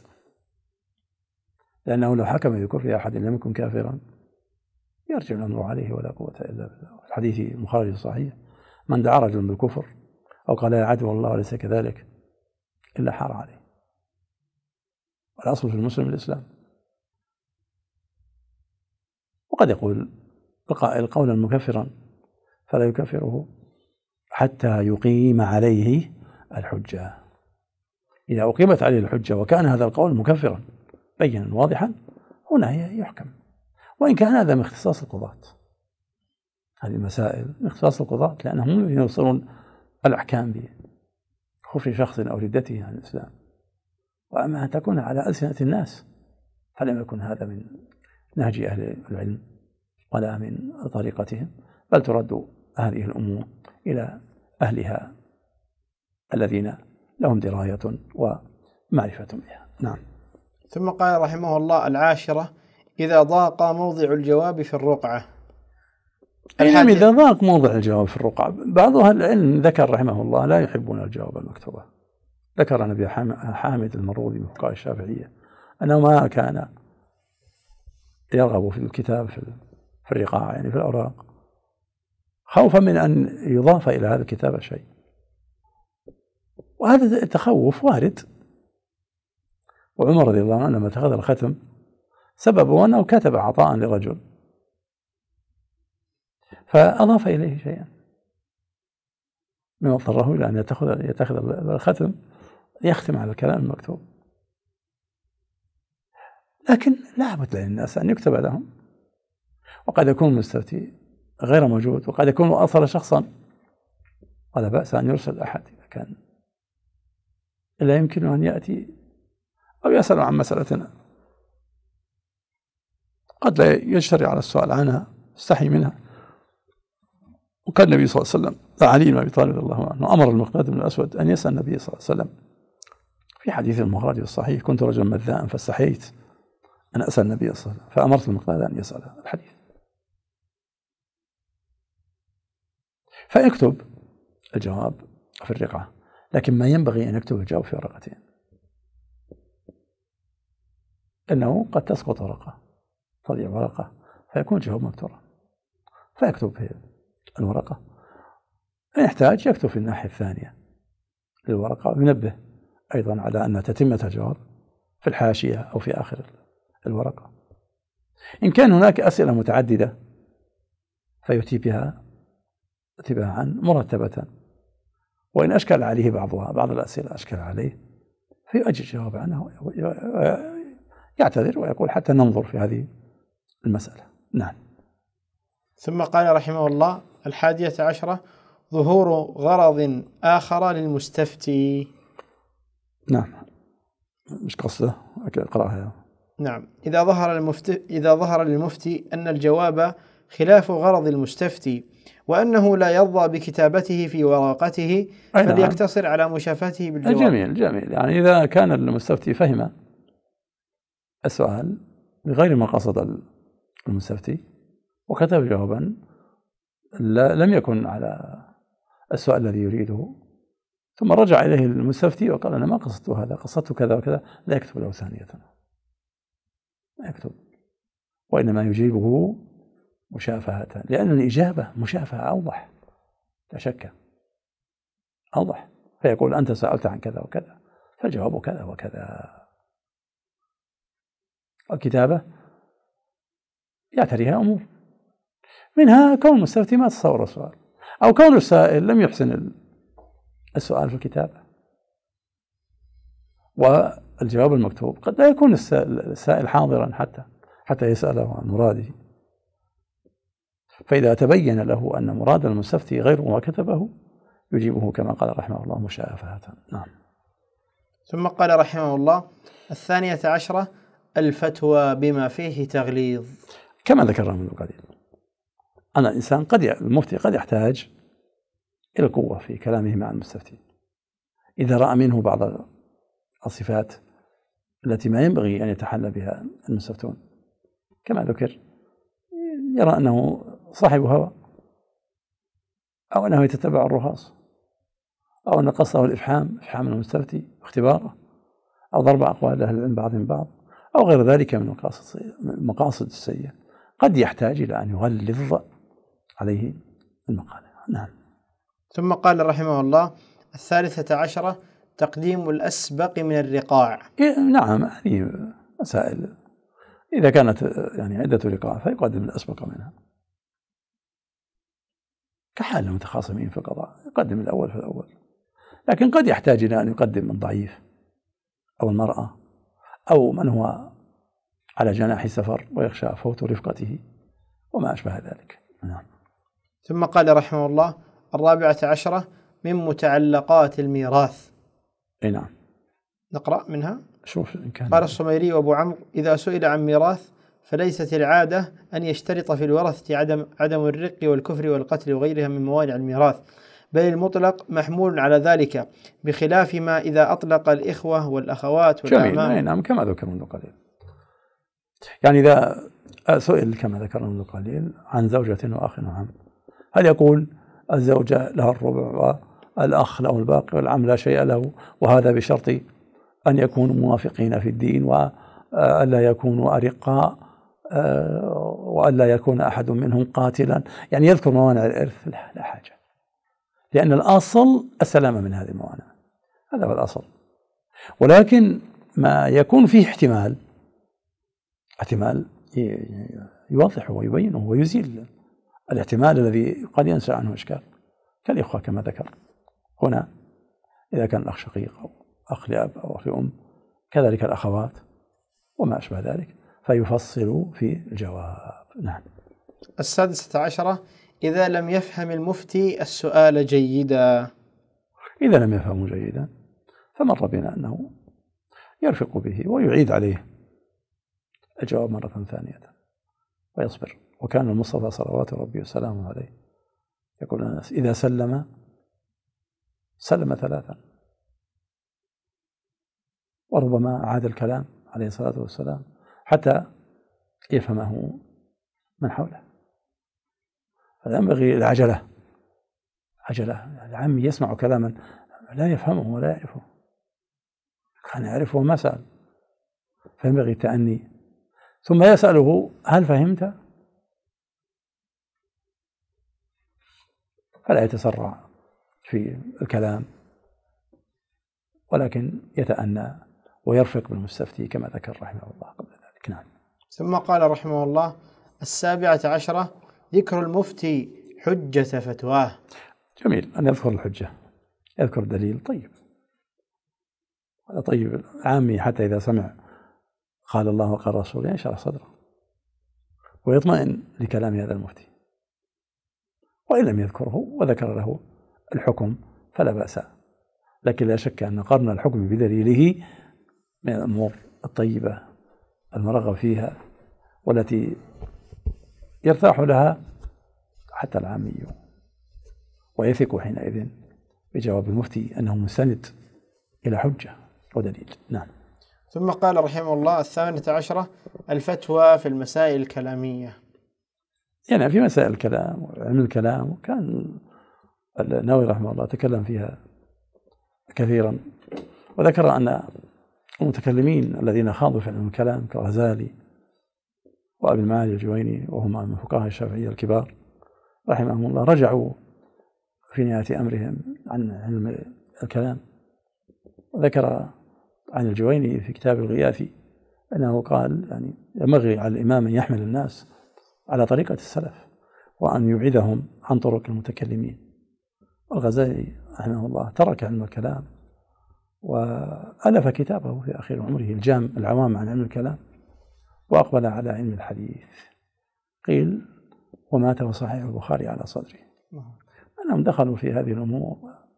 لأنه لو حكم بكفر أحد لم يكن كافرا يرجع الأمر عليه ولا قوة إلا بالله. الحديث المخرج الصحيح: من دعا رجل بالكفر أو قال يا عدو الله وليس كذلك إلا حار عليه. والأصل في المسلم الإسلام. وقد يقول القائل قولا مكفرا فلا يكفره حتى يقيم عليه الحجة. إذا أقيمت عليه الحجة وكان هذا القول مكفرا بينا واضحا هنا يحكم، وإن كان هذا من اختصاص القضاة. هذه المسائل من اختصاص القضاة، لأنهم يوصلون الأحكام بخفر شخص أو ردته عن الإسلام. وأما أن تكون على ألسنة الناس فلم يكن هذا من نهج أهل العلم ولا من طريقتهم، بل ترد هذه الأمور إلى أهلها الذين لهم دراية ومعرفة بها. نعم. ثم قال رحمه الله: العاشرة إذا ضاق موضع الجواب في الرقعة. نعم، إذا ضاق موضع الجواب في الرقعة. بعض أهل العلم ذكر رحمه الله لا يحبون الجواب المكتوبة. ذكر أن أبي حامد المروذي من فقهاء الشافعية أنه ما كان يرغب في الكتاب في الرقاع، يعني في الأوراق، خوفا من أن يضاف إلى هذا الكتاب شيء. وهذا التخوف وارد. وعمر رضي الله عنه لما اتخذ الختم سببه أنه كتب عطاء لرجل فأضاف إليه شيئا مما اضطره إلى أن يتخذ الختم يختم على الكلام المكتوب. لكن لا بد للناس أن يكتب لهم، وقد يكون المستفتي غير موجود، وقد يكون أرسل شخصا، ولا بأس أن يرسل أحد إذا كان إلا يمكن أن يأتي أو يسأل عن مسألتنا قد لا يجترئ على السؤال عنها، يستحي منها. وكان النبي صلى الله عليه وسلم علي بن أبي طالب رضي الله عنه أمر المقداد بن الأسود أن يسأل النبي صلى الله عليه وسلم في حديث المخرج الصحيح: كنت رجلا مذاء فاستحييت أن أسأل النبي صلى الله عليه وسلم فأمرت المقداد أن يسأل الحديث. فيكتب الجواب في الرقعة، لكن ما ينبغي أن يكتب الجواب في ورقتين، إنه قد تسقط ورقة، تضيع ورقة، فيكون الجواب مكتورا، فيكتب في الورقة. إن يحتاج يكتب في الناحية الثانية للورقة، وينبه أيضا على أن تتمة الجواب في الحاشية أو في آخر الورقة. إن كان هناك أسئلة متعددة فيؤتي بها اتباعا مرتبة، وإن أشكل عليه بعض الأسئلة أشكل عليه فيؤجل الجواب عنه، يعتذر ويقول حتى ننظر في هذه المسألة. نعم. ثم قال رحمه الله: 11 ظهور غرض آخر للمستفتي. نعم، مش قصده اقرأها. نعم. إذا ظهر للمفتي أن الجواب خلاف غرض المستفتي وأنه لا يرضى بكتابته في ورقته فليقتصر على مشافهته بالجواب. جميل. يعني إذا كان المستفتي فهم السؤال بغير ما قصد المستفتي وكتب جوابا لم يكن على السؤال الذي يريده، ثم رجع إليه المستفتي وقال: أنا ما قصدت هذا، قصدت كذا وكذا، لا يكتب له ثانية، لا يكتب، وإنما يجيبه مشافهة، لأن الإجابة مشافهة أوضح، لا شك أوضح. فيقول: أنت سألت عن كذا وكذا، فالجواب كذا وكذا. الكتابة يعتريها أمور، منها كون المستفتي ما تصور السؤال، أو كون السائل لم يحسن السؤال في الكتابة. والجواب المكتوب قد لا يكون السائل حاضرا حتى يسأله عن مراده، فإذا تبين له أن مراد المستفتي غير ما كتبه يجيبه كما قال رحمه الله مشافهة. نعم. ثم قال رحمه الله: 12 الفتوى بما فيه تغليظ. كما ذكرنا من قليل أن الإنسان المفتي قد يحتاج إلى القوة في كلامه مع المستفتي، إذا رأى منه بعض الصفات التي ما ينبغي أن يتحلى بها المستفتون، كما ذكر، يرى أنه صاحب هوى، أو أنه يتتبع الرخص، أو أن قصده إفحام المستفتي واختباره، أو ضرب أقوال أهل العلم بعضهم بعض، أو غير ذلك من المقاصد السيئة، قد يحتاج إلى أن يغلظ عليه المقالة. نعم. ثم قال رحمه الله: 13 تقديم الأسبق من الرقاع. نعم، هذه مسائل إذا كانت يعني عدة رقاع فيقدم الأسبق منها، كحال المتخاصمين في القضاء يقدم الأول في الأول، لكن قد يحتاج إلى أن يقدم الضعيف أو المرأة أو من هو على جناح سفر ويخشى فوت رفقته وما أشبه ذلك. نعم. ثم قال رحمه الله: 14 من متعلقات الميراث. أي نعم. نقرأ منها. شوف إن كان. قال الصميري وأبو عمرو: إذا سئل عن ميراث فليست العادة أن يشترط في الورثة عدم الرق والكفر والقتل وغيرها من موانع الميراث، بل المطلق محمول على ذلك، بخلاف ما إذا أطلق الإخوة والأخوات والأعمام. جميل. نعم، كما ذكر منذ قليل. يعني إذا سئل كما ذكرنا من قليل عن زوجة وأخ وعم، هل يقول الزوجة لها الربع والأخ له الباقي والعم لا شيء له، وهذا بشرط أن يكونوا موافقين في الدين وألا يكونوا أرقاء وألا يكون أحد منهم قاتلا، يعني يذكر موانع الإرث؟ لا حاجة، لأن الأصل السلامة من هذه الموانع، هذا هو الأصل. ولكن ما يكون فيه احتمال يوضحه ويبينه ويزيل الاحتمال الذي قد ينشأ عنه إشكال، كالإخوة كما ذكر هنا، إذا كان الأخ شقيق أو أخ لأب أو أخ لأم، كذلك الأخوات وما أشبه ذلك، فيفصل في الجواب. نعم. 16 إذا لم يفهم المفتي السؤال جيدا. إذا لم يفهمه جيدا فمر بنا أنه يرفق به ويعيد عليه الجواب مرة ثانية ويصبر. وكان المصطفى صلوات ربي وسلامه عليه يقول الناس إذا سلم 3، وربما عاد الكلام عليه الصلاة والسلام حتى يفهمه من حوله. فينبغي العجلة، العام يسمع كلاما لا يفهمه ولا يعرفه، كان يعرفه ما سأل، فينبغي التأني، ثم يسأله هل فهمت؟ فلا يتسرع في الكلام، ولكن يتأنى ويرفق بالمستفتي كما ذكر رحمه الله قبل ذلك. نعم. ثم قال رحمه الله 17 ذكر المفتي حجة فتواه. جميل أن يذكر الحجة، يذكر دليل طيب، هذا طيب عامي، حتى إذا سمع قال الله وقال رسوله ينشرح صدره ويطمئن لكلام هذا المفتي. وإن لم يذكره وذكر له الحكم فلا بأس، لكن لا شك أن قرن الحكم بدليله من الأمور الطيبة المرغب فيها والتي يرتاح لها حتى العامي، ويثق حينئذ بجواب المفتي أنه مستند إلى حجة ودليل. نعم. ثم قال رحمه الله 18 الفتوى في المسائل الكلامية. يعني في مسائل الكلام وعلم الكلام، وكان النووي رحمه الله تكلم فيها كثيرا، وذكر أن المتكلمين الذين خاضوا في علم الكلام كالغزالي وأبي المعالي الجويني وهما من فقهاء الشافعية الكبار رحمهم الله رجعوا في نهاية أمرهم عن علم الكلام. وذكر عن الجويني في كتاب الغياثي أنه قال يعني ينبغي على الإمام أن يحمل الناس على طريقة السلف وأن يبعدهم عن طرق المتكلمين. والغزالي رحمه الله ترك علم الكلام وألف كتابه في آخر عمره الجام العوام عن علم الكلام، وأقبل على علم الحديث. قيل ومات وصحيح البخاري على صدره. أنهم دخلوا في هذه الأمور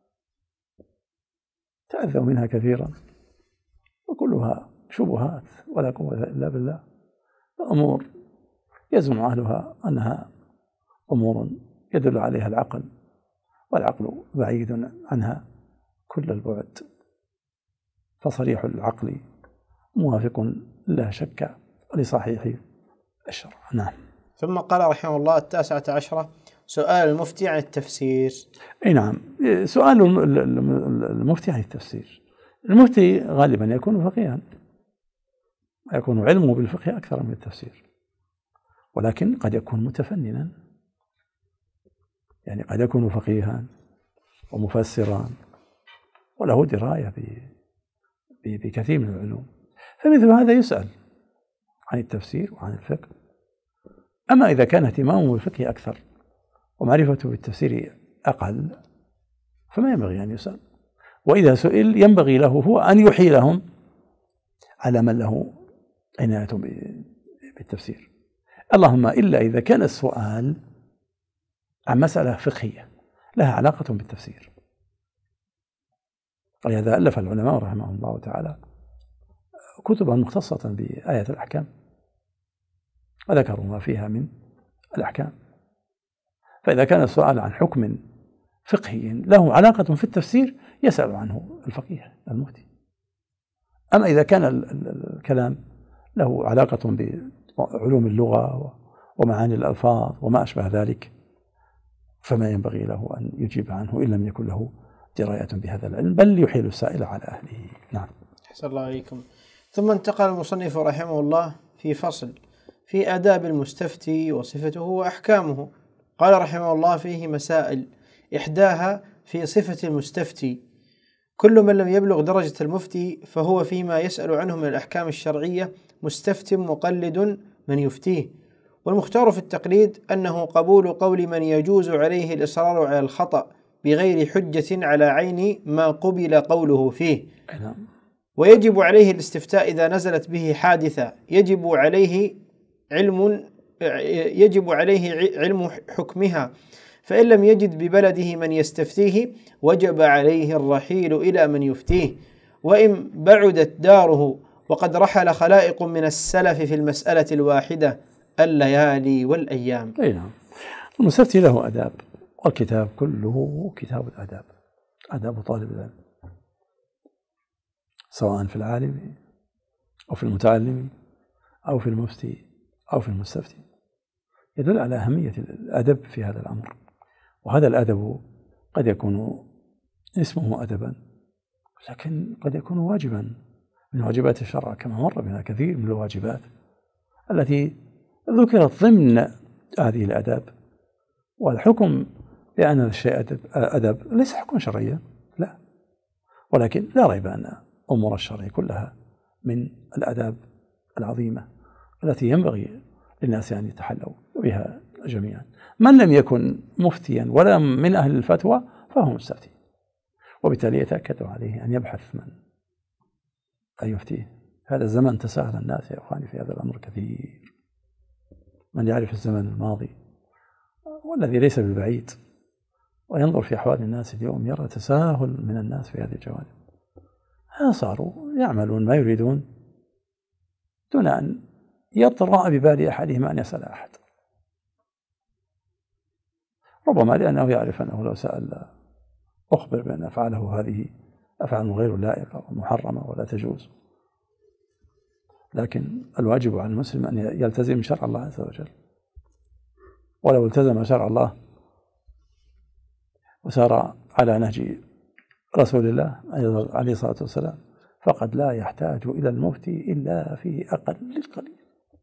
تأذوا منها كثيرا، وكلها شبهات ولا قوة إلا بالله، أمور يزعم أهلها أنها أمور يدل عليها العقل، والعقل بعيد عنها كل البعد، فصريح العقل موافق لا شك لصحيح الشرع. نعم. ثم قال رحمه الله 19 سؤال المفتي عن التفسير. أي نعم، سؤال المفتي عن التفسير. المفتي غالبا يكون فقيها، يكون علمه بالفقه أكثر من التفسير، ولكن قد يكون متفننا، يعني قد يكون فقيها ومفسرا وله دراية بكثير من العلوم، فمثل هذا يسأل عن التفسير وعن الفقه. أما إذا كان اهتمامه بالفقه أكثر ومعرفته بالتفسير أقل فما ينبغي أن يسأل، وإذا سئل ينبغي له هو أن يحيلهم على من له عناية بالتفسير، اللهم إلا إذا كان السؤال عن مسألة فقهية لها علاقة بالتفسير. ولهذا ألف العلماء رحمهم الله تعالى كتبا مختصة بآية الأحكام وذكروا ما فيها من الأحكام. فإذا كان السؤال عن حكم فقهي له علاقة في التفسير يسأل عنه الفقيه المفتي. أما إذا كان الكلام له علاقة علوم اللغة ومعاني الألفاظ وما أشبه ذلك، فما ينبغي له أن يجيب عنه إن لم يكن له دراية بهذا العلم، بل يحيل السائل على أهله. نعم. أحسن الله عليكم. ثم انتقل المصنف رحمه الله في فصل في آداب المستفتي وصفته وأحكامه. قال رحمه الله فيه مسائل، إحداها في صفة المستفتي: كل من لم يبلغ درجة المفتي فهو فيما يسأل عنه من الأحكام الشرعية مستفت مقلد من يفتيه، والمختار في التقليد أنه قبول قول من يجوز عليه الإصرار على الخطأ بغير حجة على عين ما قبل قوله فيه. ويجب عليه الاستفتاء إذا نزلت به حادثة يجب عليه علم حكمها، فإن لم يجد ببلده من يستفتيه وجب عليه الرحيل إلى من يفتيه، وإن بعدت داره وقد رحل خلائق من السلف في المسألة الواحدة الليالي والأيام. نعم. المستفتي له أداب، والكتاب كله كتاب الآداب، آداب طالب العلم، سواء في العالم أو في المتعلم أو في المفتي أو في المستفتي، يدل على أهمية الأدب في هذا الأمر. وهذا الأدب قد يكون اسمه أدبا، لكن قد يكون واجبا من واجبات الشرع، كما مر بنا كثير من الواجبات التي ذكرت ضمن هذه الآداب. والحكم بأن الشيء أدب ليس حكما شرعيا، لا، ولكن لا ريب أن أمور الشرع كلها من الآداب العظيمة التي ينبغي للناس أن يتحلوا بها جميعا. من لم يكن مفتيا ولا من أهل الفتوى فهو مستفتي، وبالتالي يتأكد عليه أن يبحث من أن يفتيه. هذا الزمن تساهل الناس يا أخواني في هذا الأمر كثير. من يعرف الزمن الماضي والذي ليس بالبعيد وينظر في أحوال الناس اليوم يرى تساهل من الناس في هذه الجوانب. صاروا يعملون ما يريدون دون أن يطرأ ببال أحدهم أن يسأل أحد، ربما لأنه يعرف أنه لو سأل أخبر بأن أفعاله هذه أفعال غير لائقة ومحرمة ولا تجوز. لكن الواجب على المسلم أن يلتزم شرع الله عز وجل، ولو التزم شرع الله وسار على نهج رسول الله عليه الصلاة والسلام فقد لا يحتاج إلى المفتي إلا في أقل القليل.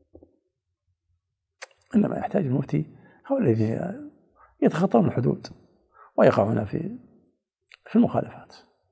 إنما يحتاج المفتي هو الذي يتخطون الحدود ويقعون في المخالفات،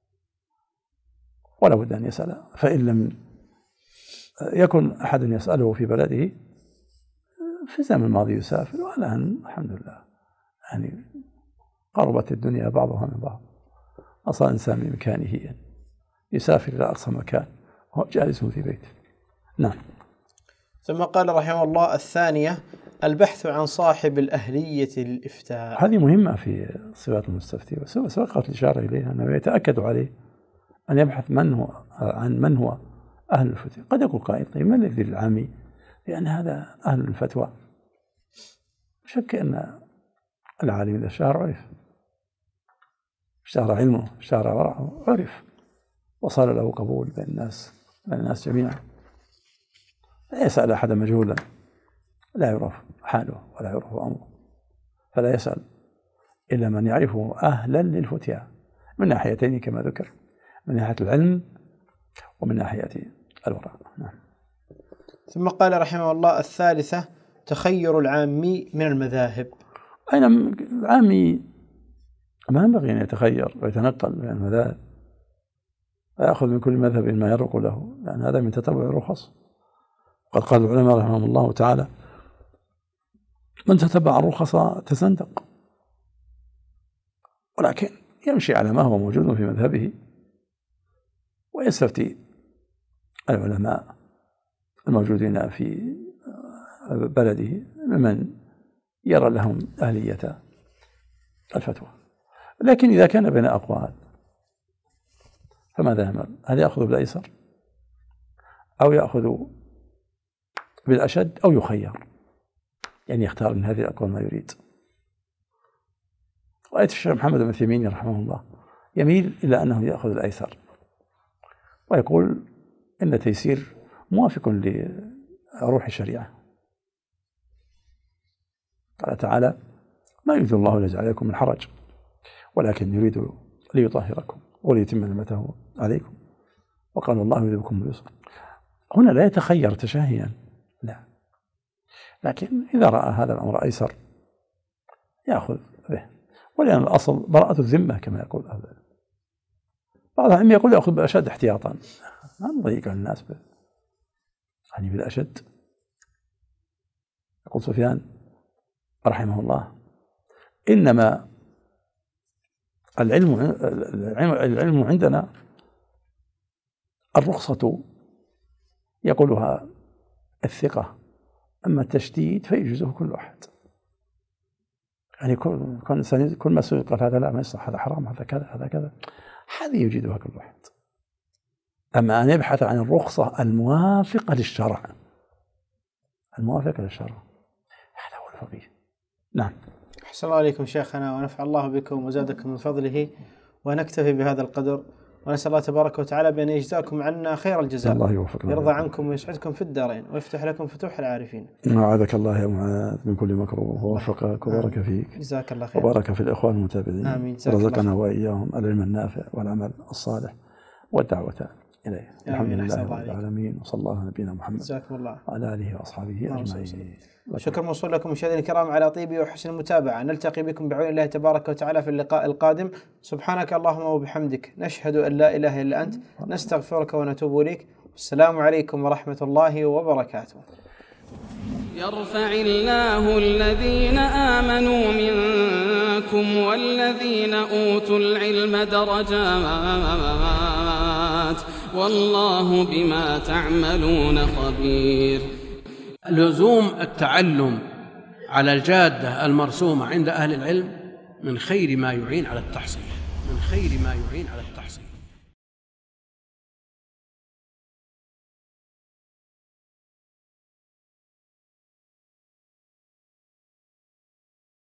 ولا بد أن يسأل. فإن لم يكن أحد يسأله في بلده في الزمن الماضي يسافر، والآن الحمد لله يعني قربت الدنيا بعضها من بعض، أصلا إنسان بإمكانه يسافر إلى أقصى مكان وهو جالس في بيته. نعم. ثم قال رحمه الله الثانية: البحث عن صاحب الأهلية للإفتاء. هذه مهمة في صفات المستفتي، وسبقت الإشارة إليها أنه يتأكد عليه أن يبحث عن من هو أهل الفتوى. قد يقول قائل: طيب ما الذي العامي لأن هذا أهل الفتوى؟ شك أن العالم إذا اشتهر عرف، اشتهر علمه، اشتهر ورعه، عرف وصار له قبول بين الناس جميعا. لا يسأل أحد مجهولا لا يعرف حاله ولا يعرف أمره، فلا يسأل إلا من يعرفه أهلا للفتيا من ناحيتين كما ذكر، من ناحية العلم ومن ناحية الورع. نعم. ثم قال رحمه الله الثالثة: تخير العامي من المذاهب. أين العامي ما ينبغي أن يتخير ويتنقل من المذاهب، ويأخذ من كل مذهب ما يرق له، لأن هذا من تتبع الرخص. قد قال العلماء رحمهم الله تعالى: من تتبع الرخص تزندق. ولكن يمشي على ما هو موجود في مذهبه ويستفتي العلماء الموجودين في بلده ممن يرى لهم أهلية الفتوى. لكن إذا كان بين أقوال فماذا يعمل؟ هل يأخذ بالأيسر أو يأخذ بالأشد أو يخير، يعني يختار من هذه الأقوال ما يريد. رأيت الشيخ محمد بن عثيمين رحمه الله يميل إلى أنه يأخذ الأيسر ويقول إن تيسير موافق لروح الشريعة، قال تعالى: ما يريد الله ليجعل عليكم من حرج ولكن يريد ليطهركم وليتم نعمته عليكم وقال الله يريد بكم اليسر. هنا لا يتخير تشهيا، لا، لكن إذا رأى هذا الأمر أيسر يأخذ به، ولأن الأصل براءة الذمة كما يقول أهل العلم. بعض العلم يقول يأخذ بالأشد احتياطا، ما نضيق على الناس يعني بالأشد. يقول سفيان رحمه الله: إنما العلم عندنا الرخصة يقولها الثقة، أما التشديد فيجوزه كل أحد. يعني كل مسؤول قال هذا لا ما يصح، هذا حرام، هذا كذا، هذا كذا، هذه يجيدها كل واحد. أما أن يبحث عن الرخصة الموافقة للشرع، الموافقة للشرع، هذا هو الفقيه. نعم. أحسن الله عليكم شيخنا ونفع الله بكم وزادكم من فضله، ونكتفي بهذا القدر، ونسأل الله تبارك وتعالى بأن يجزاكم عنا خير الجزاء، الله يوفقنا، يرضى عنكم ويسعدكم في الدارين ويفتح لكم فتوح العارفين. أعاذك الله يا معاذ من كل مكروه ووفقك وبارك فيك، جزاك الله خير، وبارك في الإخوان المتابعين. آمين. رزقنا وإياهم العلم النافع والعمل الصالح والدعوة إليه. الحمد لله رب العالمين، وصلى الله على نبينا محمد جزاكم الله وعلى آله وأصحابه أجمعين. شكر موصول لكم مشاهدينا الكرام على طيب وحسن المتابعة. نلتقي بكم بعون الله تبارك وتعالى في اللقاء القادم. سبحانك اللهم وبحمدك، نشهد أن لا إله إلا أنت، نستغفرك ونتوب إليك. السلام عليكم ورحمة الله وبركاته. يرفع الله الذين آمنوا منكم والذين أوتوا العلم درجات والله بما تعملون خبير. لزوم التعلم على الجادة المرسومة عند أهل العلم من خير ما يعين على التحصيل، من خير ما يعين على التحصيل.